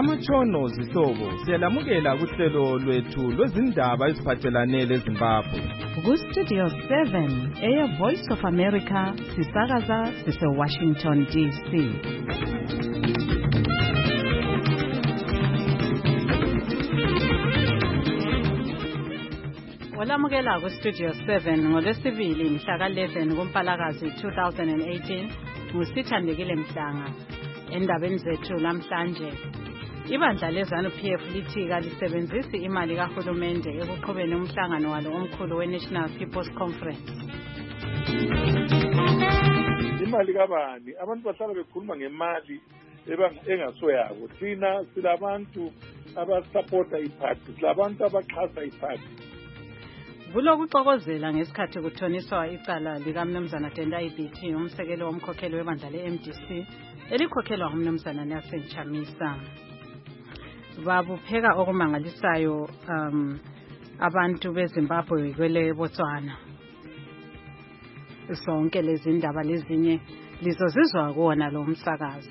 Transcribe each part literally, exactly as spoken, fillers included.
Amatshono zihlobo siyalamukela kuhlelo lwethu lwezindaba eziphathelane leZimbabwe. Ku Studio seven, Air Voice of America, sisakaza sise Washington D C. Olamukela ku Studio seven ngolwesibili mhla ka eleven kuMpalakazi two thousand eighteen ngusithandekile Mhlanga. Endabeni zethu namhlanje, ibandla leZANU P F lithi kalisebenzisi imali kahulumende ekuqhubeni umhlangano walo omkhulu we-National People's Conference. Imali kabani abantu bahlala bekhuluma ngemali engasoyabo. Thina silabantu abasupporta iparty, silabantu abaxhasa iparty. Kulokuxokozela ngesikhathi kuthoniswa icala likaMnumzana Tendai Biti, umsekeli womkhokheli webandla le-M D C elikhokhelwa ngumnumzana Nelson Chamisa. Babupheka okumangalisayo um abantu beZimbabwe kwele Botswana. Sonke lezi ndaba lezinye lizozizwa kuona lo msakazo.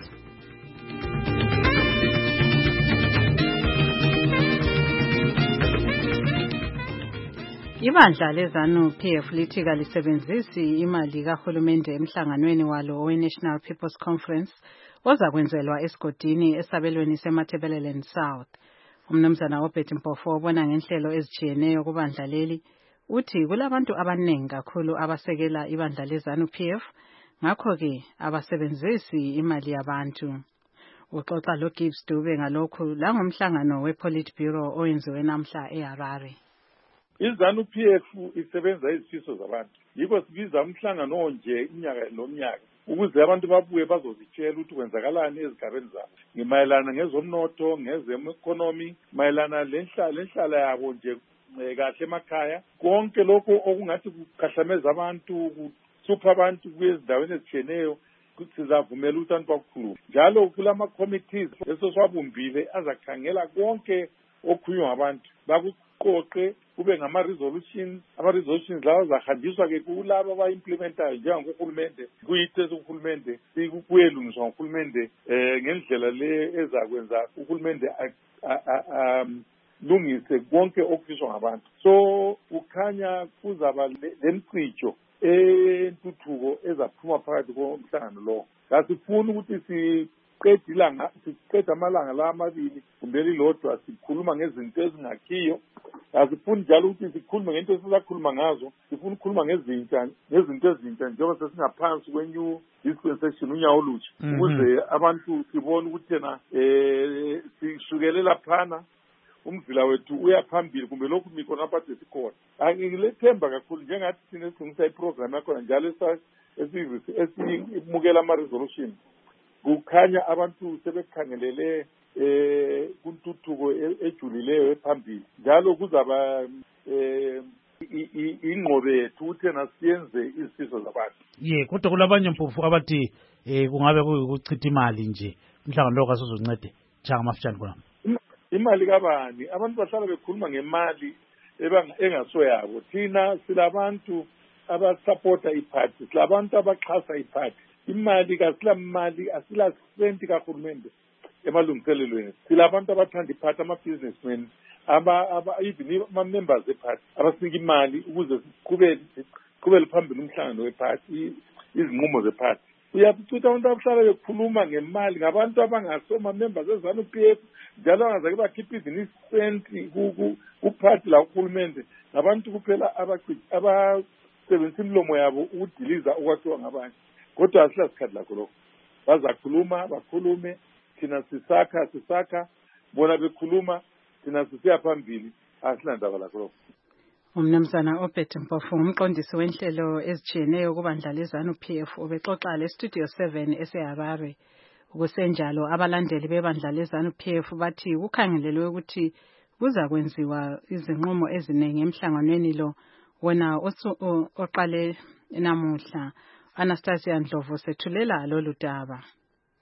Ibandla leZANU P F lithi kalisebenzisi imali kahulumende emhlanganweni walo owe-National People's Conference ozakwenzelwa esigodini esabelweni seMatabeleland South. Umnumzana Obert Mpofu obona ngenhlelo ezijiyeneyo kubandla leli uthi kulabantu abaningi kakhulu abasekela ibandla leZANU P F, ngakho-ke abasebenzisi imali yabantu. Uxoxa lo Gibbs Dube ngalokhu langomhlangano we-Politburo owenziwe namhla eHarare. iZANU P F isebenza izifiso zabantu. Yiko sibiza umhlangano onje inyaka nomnyaka ukuze abantu babuye bazozitshela ukuthi kwenzakalani ezigabeni zabo. Ngimayelana ngezomnotho, ngezemeconomy, mayelana lenhlalo lenhlala yabo nje kahle emakhaya. Konke lokho okungathi kukhahlameza abantu, kusupha abantu kwezindaweni ezitshiyeneyo sizavumela ukuthi abantu bakukhuluma. Njalo kulama committees eso swabumbile azakhangela konke okukhulunywa ngabantu. Bakuqoqe kube ngama resolutions, ama resolutions lawo zahanjiswa ke kulabo abayimplementayo njengohulumende, kuyithethe uhulumende sikuyelungiswa ngohulumende eh ngendlela le ezakwenza uhulumende lungise konke okufiswa ngabantu. So ukhanya kuzaba lemcijo entuthuko ezaphuma phakathi komhlangano lo. Kasifuni ukuthi si qeda ilanga siqeda amalanga la amabili kumbe lilodwa sikhuluma ngezinto ezingakhiyo. Asifuni njalo ukuthi sikhulume ngento esizakhuluma ngazo, sifuna ukukhuluma ngezinto ngezinto ezintsha njengoba sesingaphansi kwenew dispensation unyawo olutsha ukuze abantu sibone ukuthi yena eh sishukelela phana umzila wethu uyaphambili kumbe lokhu mikona aphathe sikhona. Angilethemba kakhulu njengathi sine singisa iprogram yakho njalo esivisi esimukela ama resolution. Kukhanya abantu sebekhangelele eh kuntuthuko ejulileyo ephambili. Njalo kuzaba eh ingqobe yethu ukuthi nasiyenze izifiso zabantu. Ye kodwa kulabanye Mpofu abathi eh kungabe kuchitha imali nje umhlangano lo kasozoncede changa mafutshane khona. Imali kabani abantu bahlala bekhuluma ngemali engasoyabo. Thina silabantu abasupporta iparty, silabantu abaxhasa iparty. Imali kasila mali asila senti kahulumende emalungiselelweni. Silabantu abathanda iparty, ama businessmen, aba aba even ama members eparty abasinika imali ukuze siqhubele siqhubele phambili umhlangano weparty, izinqumo zeparty. Uyaphucutha abantu abahlala bekhuluma ngemali ngabantu abangasoma members eZANU P F njalo angazake bakhipha even isenti ku party la uhulumende. Ngabantu kuphela abasebenzisa imlomo yabo ukudiliza okwathiwa ngabanye. Kodwa asila sikhathi lakho lokho. Bazakhuluma bakhulume, thina sisakha sisakha, bona bekhuluma, thina sisiya phambili, asila ndaba lakho lokho. Umnumzana Obert Mpofu umqondisi wenhlelo ezijiyeneyo kubandla leZANU P F ubexoxa le Studio seven eseHarare. Ukusenjalo abalandeli bebandla leZANU P F bathi kukhangelelwe ukuthi kuza kwenziwa izinqumo eziningi emhlanganweni lo wona oqale namuhla. Anastasia Ndlovu sethulela lolu daba.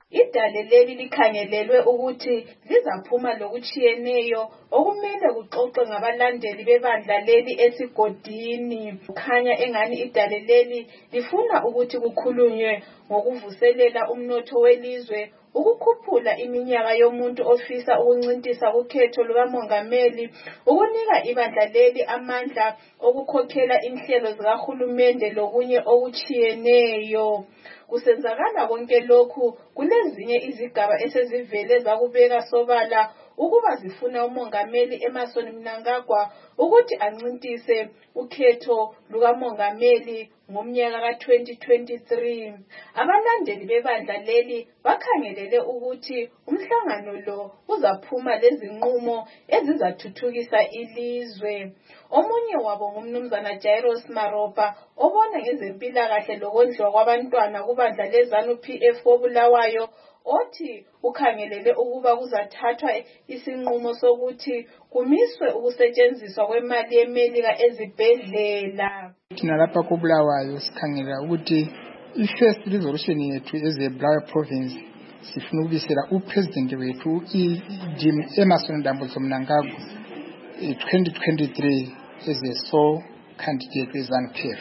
Idale leli likhangelelwe ukuthi lizaphuma lokuchiyeneyo okumele kuxoxe ngabalandeli bebandla leli esigodini. Kukhanya engani idale leli lifuna ukuthi kukhulunywe ngokuvuselela umnotho welizwe, ukukhuphula iminyaka yomuntu ofisa ukuncintisa ukhetho lukamongameli, ukunika ibandla leli amandla okukhokhela inhlelo zikahulumende lokunye okuchiyeneyo. Kusenzakala konke lokhu kulezinye izigaba esezivele zakubeka sobala ukuba zifuna umongameli Emmerson Mnangagwa ukuthi ancintise ukhetho lukamongameli ngomnyaka ka twenty twenty-three. Abalandeli bebandla leli bakhangelele ukuthi umhlangano lo uzaphuma lezinqumo ezizathuthukisa ilizwe. Omunye wabo ngumnumzana Jairus Maropa obona ngezempilakahle lokondliwa kwabantwana kubandla leZANU P F koBulawayo, othi ukhangelele ukuba kuzathathwa isinqumo sokuthi kumiswe ukusetshenziswa kwemali yeMelika ezibhedlela. Thina lapha koBulawayo sikhangela ukuthi i-first resolution yethu ezeBulawayo province sifuna ukubisela upresident wethu iJim Emmerson Mnangagwa twenty twenty-three as a sole candidate weZANU P F.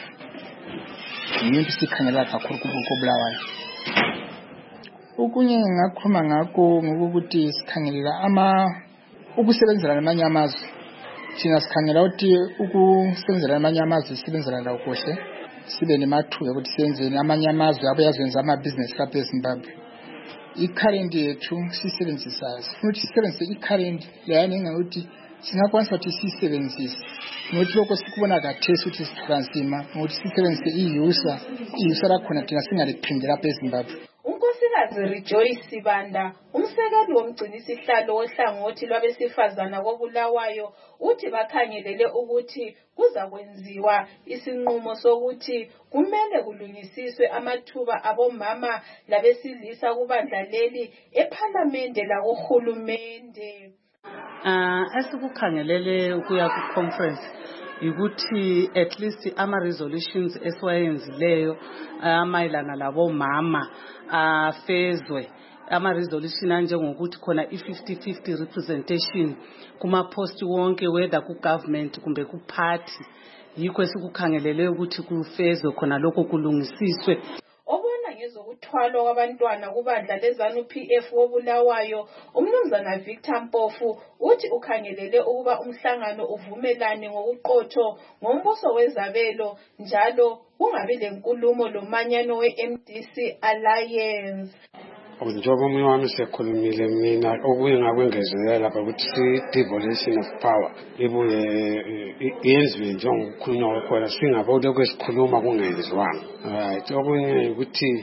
Yinto sikhangela kakhulu koBulawayo. Okunye ngakhuluma ngakho ngokuthi sikhangelela ama ukusebenzela namanye amazwe. Thina sikhangela ukuthi ukusebenzela namanye amazwe sisebenzela la kuhle, sibe nemathuba ukuthi senze namanye amazwe abayazenza ama-business lapha eZimbabwe. I-current yethu sisebenzisayo sifuna ukuthi sisebenzise i-current leyana engakuthi singakwanisa ukuthi siyisebenzise ngokuthi lokho sikubona kathesi ukuthi sithola nzima ngokuthi sisebenzise i-user i-user lakhona thina singaliphinde lapha eZimbabwe. Unkosikazi Rejoice Sibanda, umsekeli womgcinisihlalo wohlangothi lwabesifazana koBulawayo, uthi bakhangelele ukuthi kuza kwenziwa isinqumo sokuthi kumele kulungisiswe amathuba abomama labesilisa kubandla leli ePhalamende lakuhulumende. Ah, esikukhangelele ukuya ku conference ukuthi at least ama resolutions esiwayenzileyo amayelana labomama afezwe. Ama resolution anjengokuthi khona i-fifty fifty representation kuma post wonke whether ku government kumbe ku party, yikho esikukhangelele ukuthi kufezwe khona lokho kulungisiswe. Obona ngezokuthwalwa kwabantwana kubandla leZANU P F koBulawayo, umnumzana Victor Mpofu uthi ukhangelele ukuba umhlangano uvumelane ngokuqotho ngombuso wezabelo njalo kungabi lenkulumo lomanyano we-M D C Alliance. Njengoba omunye wami sekhulumile mina okunye ngakwengezelela lapha ukuthi si-devolution of power ibuye yenziwe njengokukhulunywa khona singabona kwesikhuluma kungenziwanga. Right, okunye ukuthi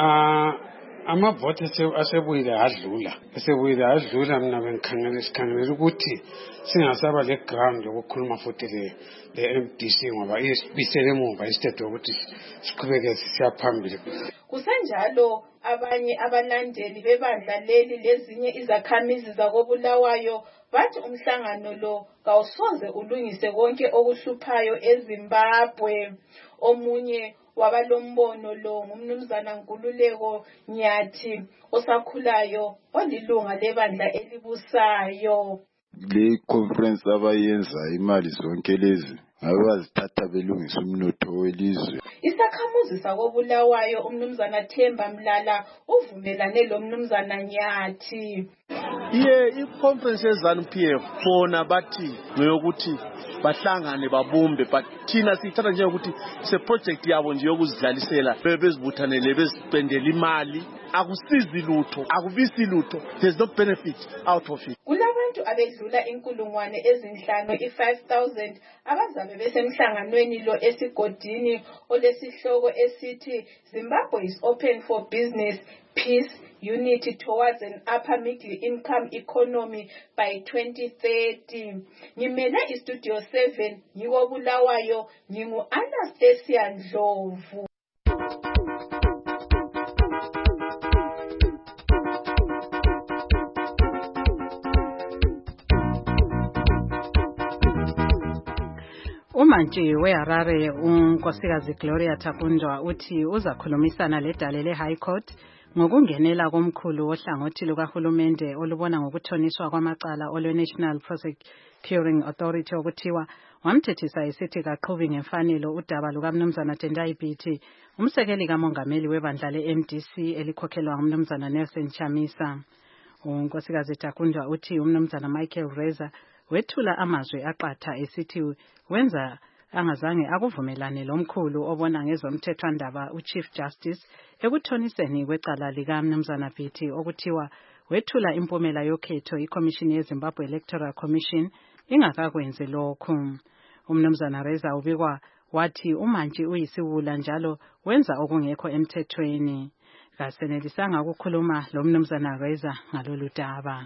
amavoti asebuyile adlula asebuyile adlula mina bengikhangela sikhangela ukuthi singasaba le ground yokukhuluma futhi le le-M D C ngoba isibisele emuva instead ukuthi siqhubeke siyaphambili. Kusenjalo abanye abalandeli bebandla leli lezinye izakhamizi zakoBulawayo bathi umhlangano lo kawusoze ulungise konke okuhluphayo eZimbabwe. Omunye wabalombono lo ngumnumzana Nkululeko Nyathi osakhulayo olilunga lebandla elibusayo. Le conference abayenza imali zonke lezi ngabe bazithatha belungisa umnotho welizwe. Isakhamuzi sakoBulawayo umnumzana Themba Mlala uvumelane lo mnumzana Nyathi. Iye i-conference yeZANU P F bona bathi ngeyokuthi bahlangane babumbe, but thina sithatha njengokuthi se project yabo nje yokuzidlalisela bebezibuthanele bezipendela imali, akusizi lutho, akubisi lutho, there's no benefit out of it. Kulabantu abedlula inkulungwane ezinhlanu i-five thousand abazabe besemhlanganweni lo esigodini olesihloko esithi Zimbabwe is open for business, peace, unity towards an upper middle income economy by twenty thirty. Ngimele istudio seven ngikoBulawayo, ngingu Anastasia Ndlovu. Umantshi weHarare unkosikazi Gloria Takundwa uthi uzakhulumisana ledale le High Court ngokungenela komkhulu ohlangothi lukahulumende olubona ngokuthoniswa kwamacala olwe-National Prosecuting Authority okuthiwa wamthethisa esithi kaqhubi ngemfanelo udaba lukaMnumzana Tendai Biti, umsekeli kamongameli webandla le-M D C elikhokhelwa nguMnumzana Nelson Chamisa. uNkosikazi Takundwa uthi uMnumzana Michael Reza wethula amazwi aqatha esithi wenza angazange akuvumelane lomkhulu obona ngezomthethwandaba uChief Justice ekuthoniseni kwecala lika Mnumzana Biti okuthiwa wethula impumela yokhetho iCommission yeZimbabwe Electoral Commission ingakakwenzi lokhu. uMnumzana Reza ubikwa wathi umantshi uyisiwula njalo wenza okungekho emthethweni. Kasenelisanga ukukhuluma lo Mnumzana Reza ngalolu daba.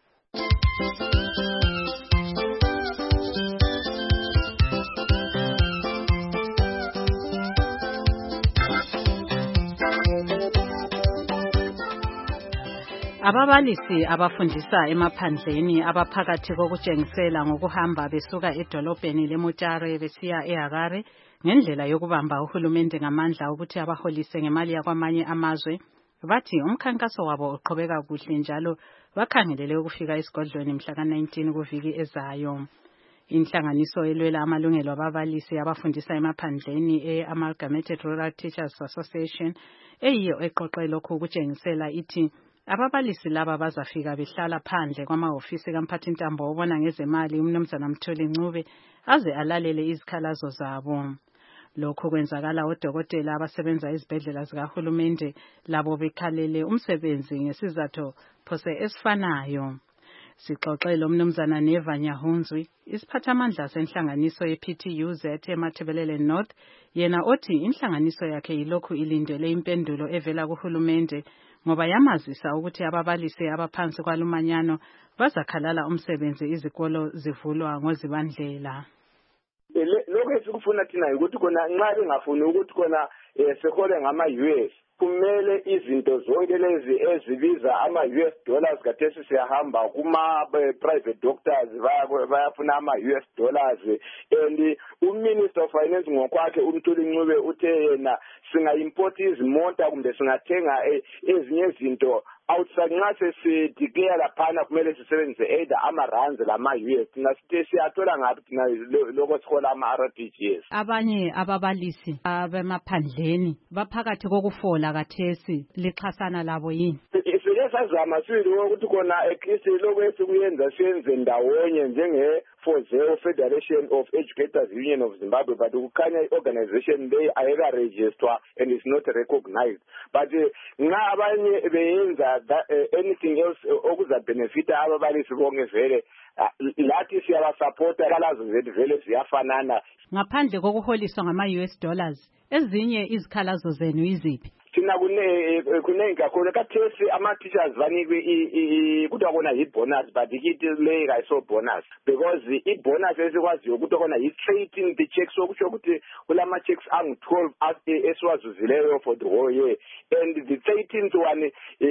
Ababalisi abafundisa emaphandleni abaphakathi kokutshengisela ngokuhamba besuka edolobheni leMutare besiya eHarare ngendlela yokubamba uhulumende ngamandla ukuthi abaholise ngemali yakwamanye amazwe bathi umkhankaso wabo uqhubeka kuhle njalo bakhangelele ukufika esigodlweni mhla ka nineteen kuviki ezayo. Inhlanganiso elwela amalungelo ababalisi abafundisa emaphandleni e-Amalgamated Rural Teachers Association eyiyo eqoqe lokhu ukutshengisela ithi ababalisi laba bazafika behlala phandle kwamahofisi kaMphathintambo obona ngezemali uMnumzana Mthuli Ncube aze alalele izikhalazo zabo. Lokho kwenzakala odokotela abasebenza ezibhedlela zikahulumende labo bekhalele umsebenzi ngesizathu phose esifanayo. Sixoxele uMnumzana Neva Nyahunzwi, isiphathamandla senhlanganiso ye-P T U Z eMathebelele North, yena othi inhlanganiso yakhe yilokhu ilindele impendulo evela kuhulumende ngoba yamazisa ukuthi ababalisi abaphansi kwalumanyano bazakhalala umsebenzi izikolo zivulwa ngozibandlela. Lokho esikufuna thina ukuthi kona nxa bengafuni ukuthi kona sehole ngama-U S kumele izinto zonke lezi ezibiza ama-U S dollars kathesi siyahamba kuma-private doctors bayafuna ama-U S dollars and uMinister of Finance ngokwakhe uMthuli Ncube uthe yena singa-import izimota kumbe singathenga ezinye izinto outside nxa sesideclare laphana kumele sisebenzise either ama-rands lama-U S thina sithi siyathola ngaphi thina lokho sihola ama-R T G S. Abanye ababalisi abemaphandleni baphakathi kokufola kathesi lixhasana labo yini? Sike sazama sibili ukuthi khona ekhisi lokho esikuyenza siyenze ndawonye njenge-FOZEO Federation of Educators Union of Zimbabwe, but kukhanya i-organization leyi ayika-registrwa and is not recognized. But nxa abanye beyenza anything else okuzabenefita ababalisi bonke vele lathi siyabasupporta kalazo zethu vele ziyafanana. Ngaphandle kokuholiswa ngama-U S dollars ezinye izikhalazo zenu iziphi? Thina kunengi kakhulu kathesi ama-teachers banikwe kuthiwa kona yi-bonus but ikithi leyi kayiso-bonus because i-bonus esikwaziyo ukuthi kona yi-trading the checks okusho ukuthi kulama-checks angu-twelve esiwazuzileyo for the whole year and the thirteenth one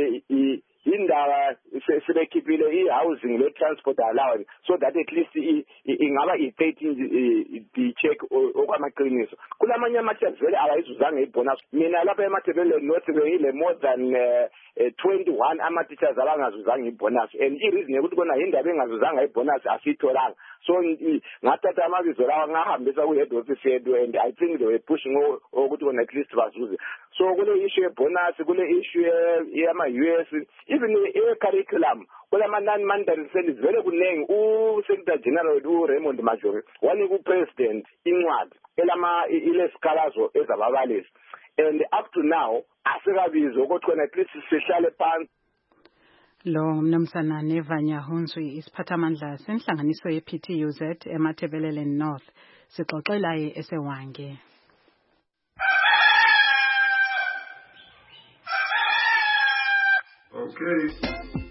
indaba sebekhiphile i-housing le-transport allowance so that at least ingaba i-thirteen the-check okwamaqiniso. Kulamanye ama-teachers vele abayizuzanga i-bonus. Mina lapha eMathebelele North beyile more than twenty-one ama-teachers abangazuzanga i-bonus and i-reason yokuthi kona indaba engazuzanga i-bonus asiyitholanga. So ngathatha amabizo lawa ngahambisa ku-head office yethu and I think they were pushing ukuthi kona at least bazuze. So kule issue ye-bonus, kule issue yama-U S, even e-curriculum, kulama non-mandatory studies vele kunengi u-Secretary General u-Raymond Majori wanika u-President incwadi elama ilesikhalazo ezababalisi and up to now asikabizwa ukuthi kona at least sihlale phansi. Lo Mnumzana Neva Nyahunzwi isiphathamandla senhlanganiso ye-P T U Z eMathebelele North sixoxelaye esewange. Okay.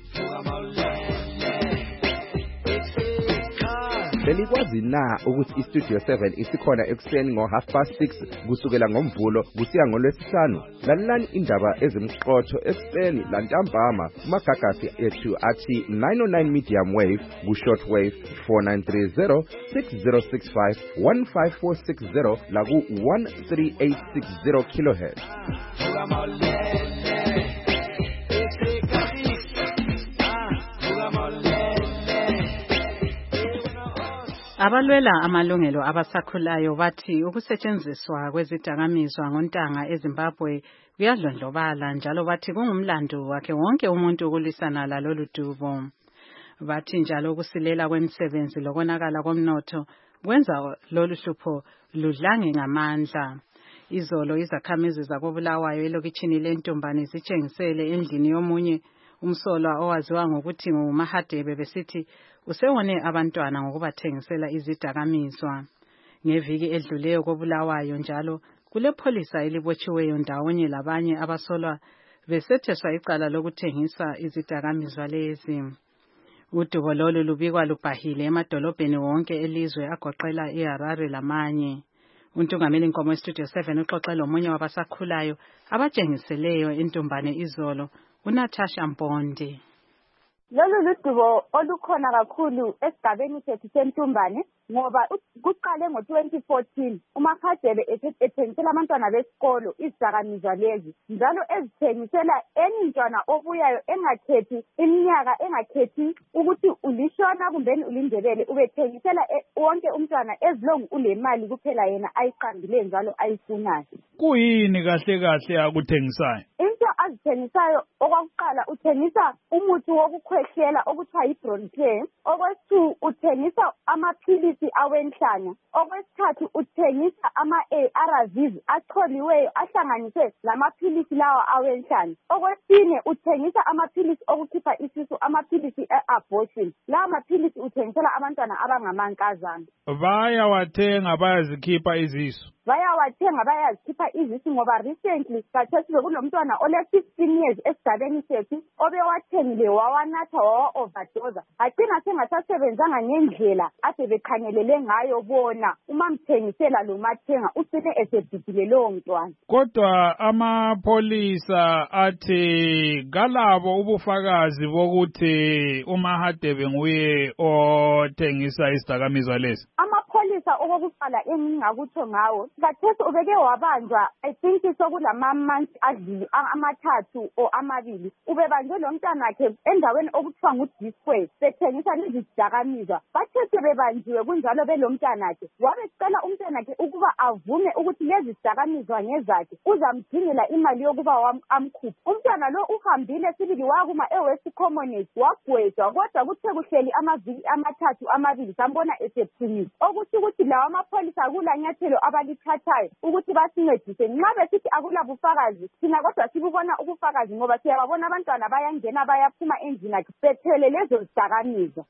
Belikwazi na ukuthi iStudio seven isikhona ekuseni ngo half past six kusukela ngomvulo kusiya ngolwesihlanu? Lalelani indaba ezimqotho ekuseni lantambama kumagagasi ethu athi nine oh nine medium wave ku short wave four nine three zero six zero six five one five four six zero la ku one three eight six zero kilohertz. Abalwela amalungelo abasakhulayo bathi ukusetshenziswa kwezidakamizwa ngontanga eZimbabwe kuyadlondlobala njalo bathi kungumlando wakhe wonke umuntu ukulwisana lalolu dubo. Bathi njalo ukusilela kwemisebenzi lokonakala komnotho kwenza lolu hlupho ludlange ngamandla. Izolo izakhamizi zakobulawayo elokitshini lentombane zitshengisele endlini yomunye umsolwa owaziwa ngokuthi nguMahadebe besithi usewone abantwana ngokubathengisela izidakamizwa. Ngeviki edluleyo kobulawayo njalo kule pholisa elibotshiweyo ndawonye labanye abasolwa besetheswa icala lokuthengisa izidakamizwa lezi. Udubo lolu lubikwa lubhahile emadolobheni wonke elizwe agoqela iHarare lamanye. Untungameli Nkomo weStudio seven uxoxe lomunye wabasakhulayo abatshengiseleyo entombane izolo, uNatasha Mpondi. Lolu ludubo olukhona kakhulu esigabeni sethu sentumbane ngoba kuqale ngo twenty fourteen uMahadebe ethengisela abantwana besikolo izidakamizwa lezi njalo ezithengisela emntwana obuyayo engakhethi iminyaka engakhethi ukuthi ulishona kumbeni ulindebele ubethengisela wonke umntwana ezilongu ulemali kuphela yena ayiqambileyo njalo ayifunayo. Kuyini kahle kahle akuthengisayo? Into azithengisayo okwakuqala uthengisa umuthi wokukhwehlela okuthiwa yiBronchicare, okwesithathu uthengisa amaphilisi awenhlanya, okwesithathu uthengisa ama-A R Vs acholiweyo ahlanganiswe lamaphilisi lawa awenhlanya, okwesine uthengisa amaphilisi okukhipha isisu, amaphilisi e-abortion. Lawa maphilisi uthengisela abantwana abangamankazana. Bayawathenga bayazikhipha izisu. Bayawathenga bayazikhipha izisu ngoba recently kathesi kunomntwana ole fifteen years esigabeni sethu obewathengile wawanatha wawa overdose agcina sengasasebenzanga ngendlela ade bekhangelele ngayo bona uma mthengisela lo mathenga ucine esebhidile lowo mntwana. Kodwa amapholisa athi kalabo ubufakazi bokuthi uMahadebe nguye othengisa izidakamizwa lezi. Amapholisa okokuqala engingakutho ngawo kathesi ubeke wabanjwa I think sokulama months adlule amathathu o amabili ubebanjwe lo mntana wakhe endaweni okuthiwa nguDisque bethengisa lezi zidakamizwa. Bathethe bebanjiwe kunjalo belo mntana wakhe wabecela umntana wakhe ukuba avume ukuthi lezi zidakamizwa ngezakhe uzamdingela imali yokuba amkhuphe. Umntana lo uhambile sibili wakuma eWest Commonwealth wagwetshwa kodwa kuthe kuhleli amaviki amathathu amabili sambona esephumile okuthi ukuthi lawa amapholisa kulanyathelo abalithathayo ukuthi basincedise nxa besithi akula bufakazi thina kodwa sibubona ubufakazi ngoba siyababona abantwana bayangena bayaphuma endlini yakhe bethwele lezo zidakamizwa.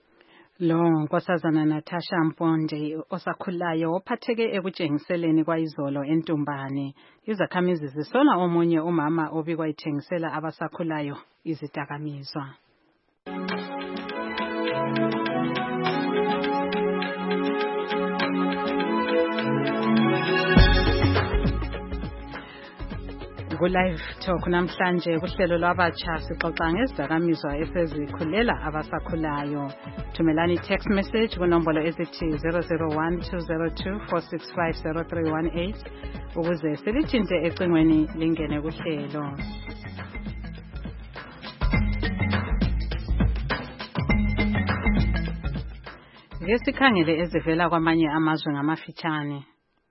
Lo nkosazana Natasha Mpondi osakhulayo ophatheke ekutshengiseleni kwayizolo entumbane. Izakhamizi zisola omunye umama obikwa ithengisela abasakhulayo izidakamizwa. Ku-Live Talk namhlanje kuhlelo lwabatsha sixoxa ngezidakamizwa esezikhulela abasakhulayo. Thumelani text message kunombolo ezithi zero zero one two zero two four six five zero three one eight ukuze silithinte ecingweni lingene kuhlelo. Ke sikhangele ezivela kwamanye amazwe ngamafitshane.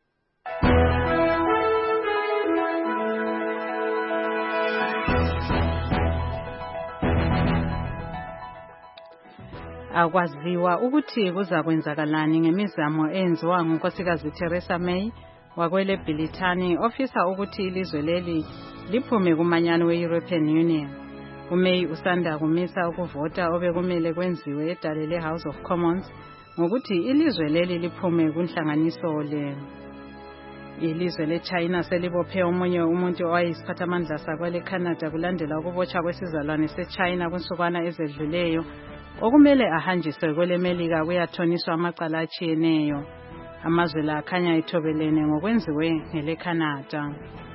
Akwaziwa ukuthi kuzakwenzakalani ngemizamo enziwa ngunkosikazi Theresa May wakwele Britani ofisa ukuthi ilizwe leli liphume kumanyano we-European Union. uMay usanda kumisa ukuvota obekumele kwenziwe edale le-House of Commons ngokuthi ilizwe leli liphume kunhlanganiso le. Ilizwe leChina selibophe omunye umuntu owayisiphathamandla sakwele Canada kulandela ukubotshwa kwesizalwane seChina kunsukwana ezedluleyo okumele ahanjiswe kwele Melika kuyathoniswa amacala atshiyeneyo. Amazwe la akhanya ethobelene ngokwenziwe ngele Canada.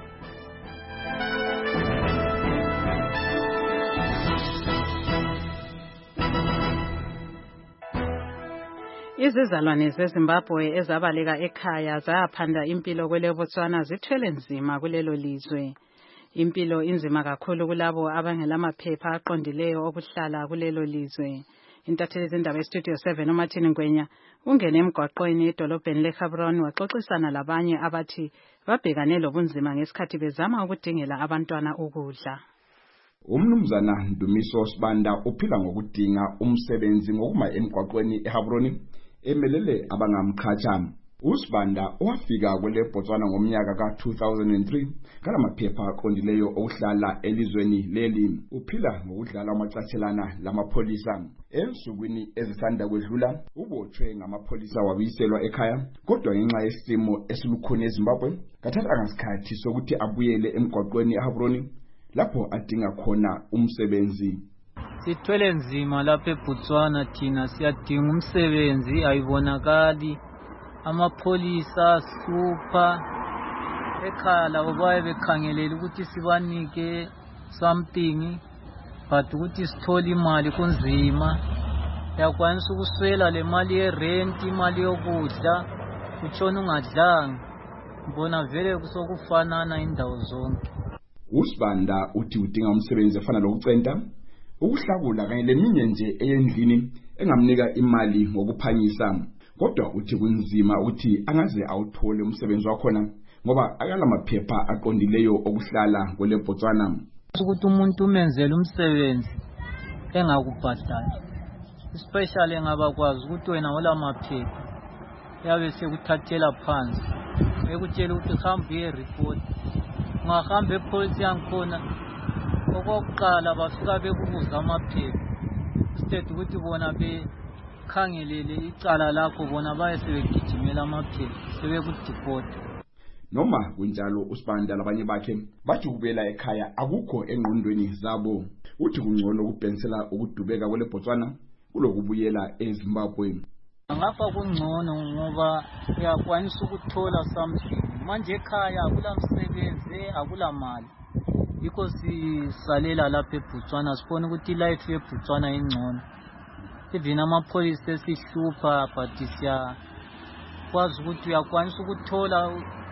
Izizalwane zeZimbabwe ezabaleka ekhaya zaphanda impilo kwele Botswana zithwele nzima kulelo lizwe. Impilo inzima kakhulu kulabo abangelamaphepha aqondileyo okuhlala kulelo lizwe. Intatheli zindaba eStudio seven uMartin Ngwenya ungene emgwaqweni edolobheni leHebron waxoxisana labanye abathi babhekane lobunzima ngesikhathi bezama ukudingela abantwana ukudla. Umnumzana Ndumiso Sibanda uphila ngokudinga umsebenzi ngokuma emgwaqweni eHebron emelele abangamqhatsha. Usibanda owafika kwele Botswana ngomnyaka ka two thousand three kalamaphepha aqondileyo okuhlala elizweni leli. Uphila ngokudlala amacathelana lamapholisa. Ensukwini ezisanda kwedlula ubotshwe ngamapholisa wabiselwa ekhaya, kodwa ngenxa yesimo esilukhuni eZimbabwe kathatha ngasikhathi sokuthi abuyele emgwaqweni eHebron lapho adinga khona umsebenzi. Sithwele nzima lapha eBotswana, thina siyadinga umsebenzi ayibonakali. Amapholisa super ekhaya labo baye bekhangelela ukuthi sibanike something, but ukuthi sithole imali kunzima. Yakwanisa ukuswela le mali yerent, imali yokudla, utshona ungadlanga. Mbona vele kusokufanana indawo zonke. Usibanda uthi udinga umsebenzi efana lokucenta, ukuhlakula kanye leminye nje eyendlini engamnika imali ngokuphanyisa. Kodwa uthi kunzima ukuthi angaze awuthole umsebenzi wakhona ngoba akalamaphepha aqondileyo okuhlala kwele Botswana. Ukuthi umuntu umenzele umsebenzi engakubhadali, especially ngabakwazi ukuthi wena olamaphepha yabe sekuthathela phansi ekutshela ukuthi hamba uye report. Ungahamba epolice yangikhona okokuqala bafika bekubuza amaphepha instead ukuthi bona be khangelele icala lakho bona baye sebegijimela amaphepha sebekudeport. Noma kunjalo uSibanda labanye bakhe bathi kubela ekhaya akukho engqondweni zabo. Uthi kungcono ukubhensela ukudubeka kwele Botswana kulokubuyela eZimbabwe. Ngapha kungcono ngoba uyakwanisa ukuthola something. Manje ekhaya akula msebenzi, akula mali. Yikho sisalela lapha eBotswana sifuna ukuthi life yeBotswana ingcono. Even amapholisa esihlupha but siya kwazi ukuthi uyakwanisa ukuthola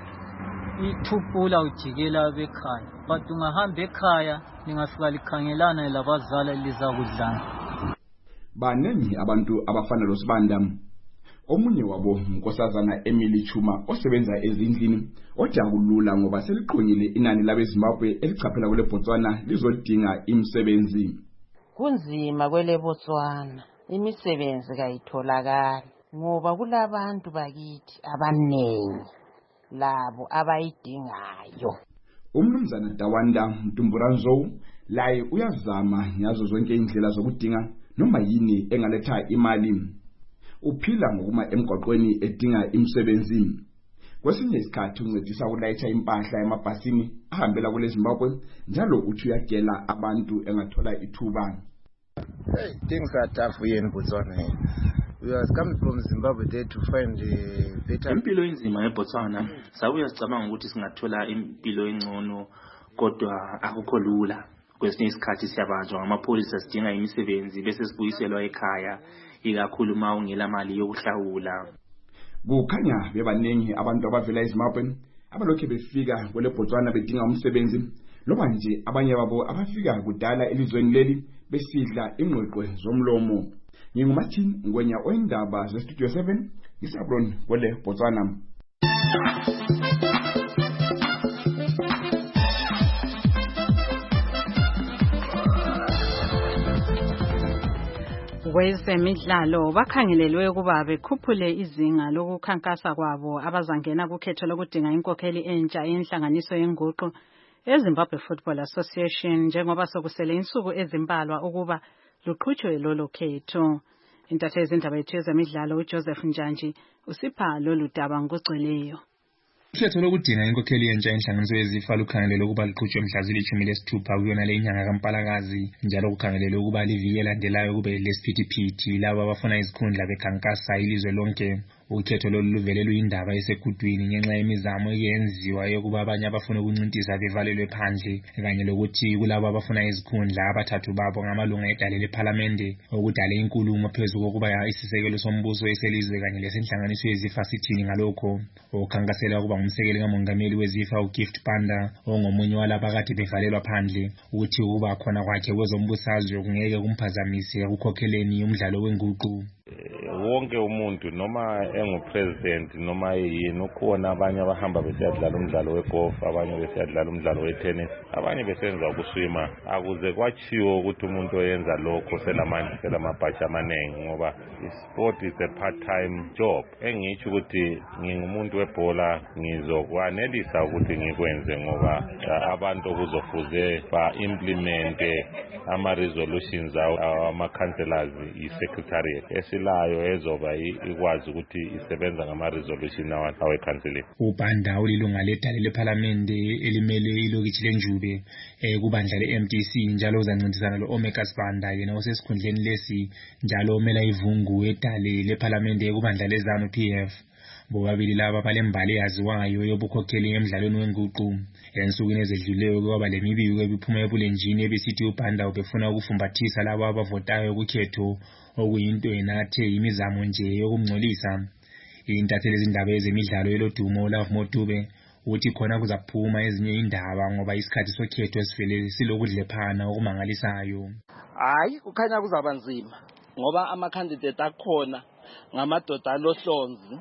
ithupula ujikela bekhaya, but ungahamba ekhaya ningafika likhangelana labazali lizakudlana. Baningi abantu abafana loSibanda. Omunye wabo unkosazana Emily Chuma osebenza ezindlini ojakulula ngoba seliqhonyile inani labeZimbabwe elichaphela kwele Botswana lizodinga imisebenzi. Kunzima kwele Botswana, imisebenzi kayitholakala ngoba kulabantu bakithi abanengi labo abayidingayo. Umnumzana Dawanda Mtumburanzo laye uyazama ngazo zonke indlela zokudinga noma yini engaletha imali. Uphila ngokuma emgwaqweni edinga imisebenzi. Kwesinye isikhathi uncedisa ukulayitha impahla emabhasini ahambela kule Zimbabwe njalo uthi uyagela abantu engathola ithuba. Hey, things are tough here in Botswana. We are coming from Zimbabwe there to find a better. Impilo inzima eBotswana. Sabuya sicabanga ukuthi singathola impilo engcono kodwa akukho lula. Kwesinye isikhathi siyabanjwa amapholisa sidinga imisebenzi bese sibuyiselwa ekhaya ikakhulu uma ungela mali yokuhlawula. Kukhanya bebaningi abantu abavela eZimbabwe abalokhe befika kwele Botswana bedinga umsebenzi, loba nje abanye babo abafika kudala elizweni leli besidla ingqweqwe zomlomo. NginguMartin Ngwenya oyindaba zeStudio seven eHebron kwele Botswana. Kwezemidlalo bakhangelelwe ukuba bekhuphule izinga lokukhankasa kwabo abazangena kukhetho lokudinga inkokheli entsha yenhlanganiso yenguqu eZimbabwe Football Association njengoba sokusele insuku ezimbalwa ukuba luqhutshwe lolo khetho. Intatheli zindaba yethu yezemidlalo uJoseph Njanji usipha lolu daba ngokugcweleyo. Ukhetho lokudinga inkokheli yentsha yenhlanganiso yezifa lukhangelelwe ukuba luqhutshwe mhla zilishumi lesithupha kuyona le inyanga kaMpalakazi, njalo kukhangelelwe ukuba liviki elandelayo kube lesiphithiphithi labo abafuna izikhundla bekhankasa ilizwe lonke. ukhetho lolu luvele luyindaba esekudwini ngenxa yemizamo eyenziwa yokuba abanye abafuna ukuncintisa bevalelwe phandle kanye lokuthi kulabo abafuna izikhundla abathathu babo ngamalunga edale lephalamende okudale inkulumo phezu kokuba isisekelo sombuso eselizwe kanye lesenhlanganiso yezifa sithini ngalokho. Ukhankasela ukuba ngumsekeli kamongameli wezifa uGift Panda ongomunye walaba kade bevalelwa phandle ukuthi ukuba khona kwakhe kwezombusazwe kungeke kumphazamise ukukhokheleni umdlalo wenguqu. Wonke umuntu noma engupresident noma yini ukhona abanye abahamba besiyadlala umdlalo wegolf, abanye besiyadlala umdlalo wetennis, abanye besenza ukuswima. Akuze kwachiwo ukuthi umuntu oyenza lokho selamanje selamabhashi amanengi ngoba isport is a part-time job. Engitsho ukuthi ngingumuntu webhola ngizokwanelisa ukuthi ngikwenze ngoba abantu okuzofuze ba-implemente ama-resolutions ama-councillors i-secretariat esilayo ezoba ikwazi ukuthi isebenza ngama-resolution awe-council. uBanda ulilunga ledale lephalamende elimele ilokitshi lenjube kubandla le-M D C njalo uzancintisana lo-Omega Sibanda yena osesikhundleni lesi njalo omela ivungu edale lephalamende kubandla le-ZANU P F. Bobabili laba balembali yaziwayo yobukhokheli emidlalweni wenguqu. Ensukwini ezedluleyo kwaba lemibiko ebiphuma ebulenjini ebisithi uBanda ubefuna ukufumbathisa labo abavotayo kukhetho okuyinto enathe imizamo nje yokumngcolisa. Intatheli izindaba ezemidlalo elodumo Love Motube uthi khona kuzaphuma ezinye indaba ngoba isikhathi sokhetho esivele silokudlephana okumangalisayo. Hayi kukhanya kuzaba nzima ngoba ama candidate akhona ngamadoda alohlonzi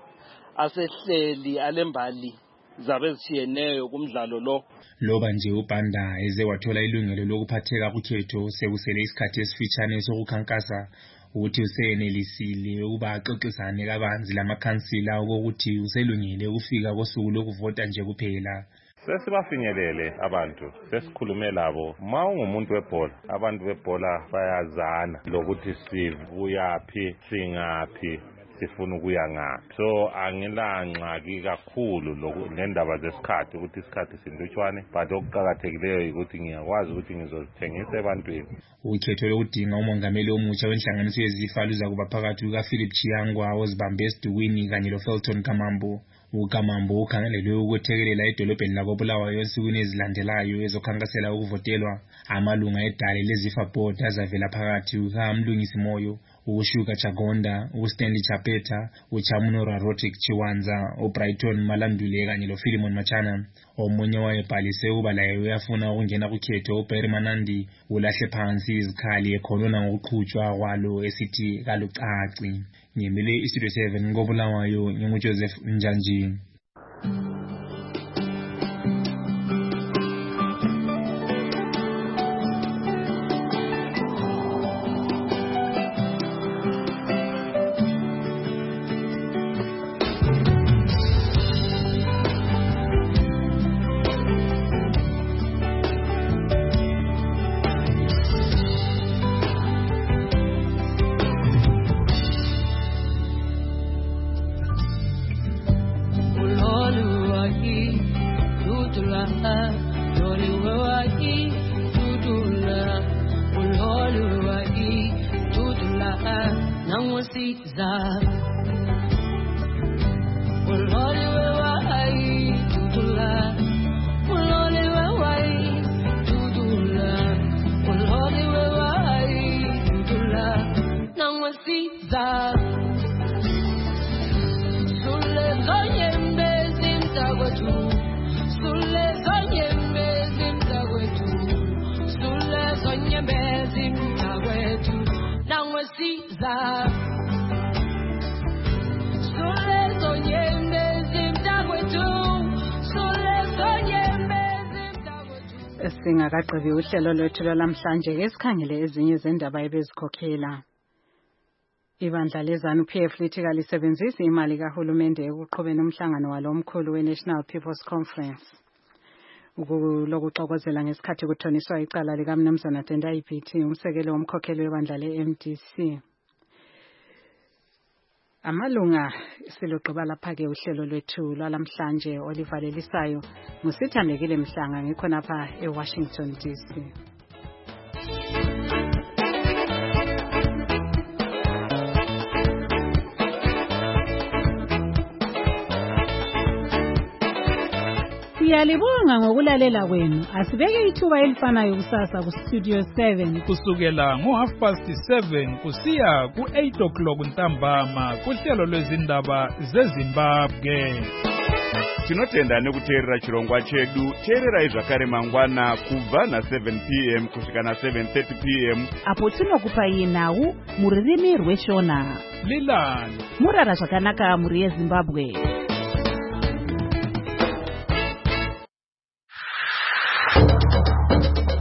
asehleli alembali zabe zishiyeneyo kumdlalo lo. Loba nje uBanda eze wathola ilungelo lokuphatheka kukhetho sekusele isikhathi esifitshane sokukhankasa ukuthi usenelisile ukuba axoxisane kabanzi lamakhansila ukuthi uselungile ukufika kosuku lokuvota nje kuphela. Sesibafinyelele abantu sesikhulume labo ma ungumuntu webhola abantu bebhola bayazana lokuthi sivuyaphi singaphi sifuna ukuya ngaphi. So angilangxaki kakhulu ngendaba zesikhathi ukuthi isikhathi sindutshwane but okuqhakathekileyo ukuthi ngiyakwazi ukuthi ngizozithengisa ebantwini. Ukhetho lokudinga umongameli omutsha wenhlanganiso yezifa luza kuba phakathi kukaPhilip Chiyangwa ozibambe esidukwini kanye loFelton Kamambo. uKamambo ukhangelelwe ukuthekelela edolobheni lakoBulawayo ensukwini ezilandelayo ezokhankasela ukuvotelwa. Amalunga edale lezifa board azavela phakathi kukaMlungisi Moyo, uShuka Chagonda, uStanley Chapeta, uChamunora Rotic Chiwanza, uBrighton Malandule kanye loPhilimon Machana. Omunye wayebhalise ukuba laye uyafuna ukungena kukhetho uBerry Manandi ulahle phansi izikhali ekhonona ngokuqhutshwa kwalo esithi kalucaci. Ngimele iStudio seven ngoBulawayo nginguJoseph Njanji. Singakagqibi uhlelo lwethu lwamhlanje ke sikhangele ezinye zendaba ebezikhokhela. Ibandla leZANU P F lithi kalisebenzisi imali kahulumende ukuqhubela umhlangano walo omkhulu weNational People's Conference. Ukulokuxokozela ngesikhathi kuthoniswa icala likaMnumzana Tendai Biti umsekeli womkhokheli webandla le-M D C. Amalunga siloqhiba lapha ke uhlelo lwethu lwalamhlanje olivalelisayo ngusithandekile Mhlanga ngikhonapha eWashington D C. Siyalibonga ngokulalela kwenu. Asibeke ithuba elifanayo kusasa ku Studio seven kusukela ngo half past seven kusiya ku eight o'clock ntambama kuhlelo lwezindaba zeZimbabwe. Tinotenda nekuteerera chirongwa chedu. Teererai zvakare mangwana kubva na seven p m kusvika na seven thirty p m apo tinokupai nhau muririmi rweshona. Lilani murara zvakanaka muri yeZimbabwe.